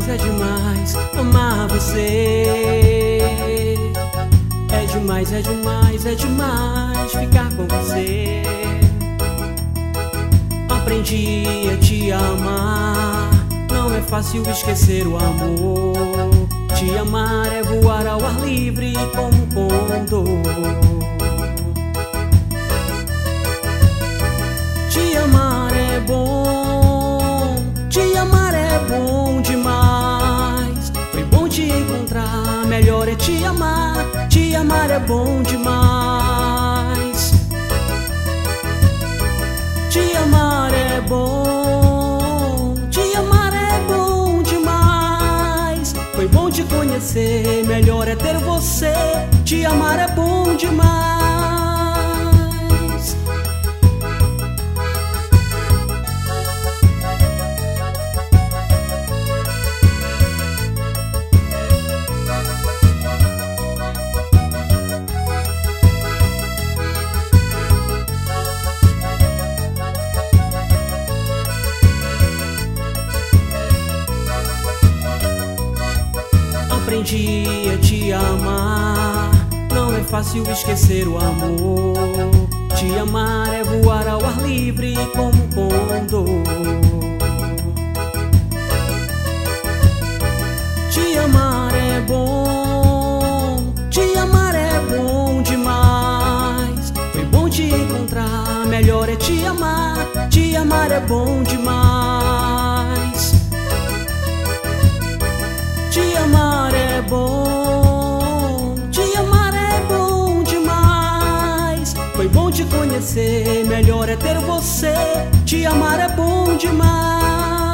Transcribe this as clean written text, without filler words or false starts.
demais amar você. É demais ficar com você. Aprendi a te amar, não é fácil esquecer o amor. Te amar é voar ao ar livre como um condor. Te amar é bom demais. Foi bom te encontrar, melhor é te amar. Te amar é bom demais. Te amar é bom, te amar é bom demais. Foi bom te conhecer, melhor é ter você. Te amar é bom demais. Aprendi a te amar, não é fácil esquecer o amor. Te amar é voar ao ar livre como um condor. Te amar é bom, te amar é bom demais. Foi bom te encontrar, melhor é te amar. Te amar é bom demais. Te amar é bom, te amar é bom demais. Foi bom te conhecer, melhor é ter você. Te amar é bom demais.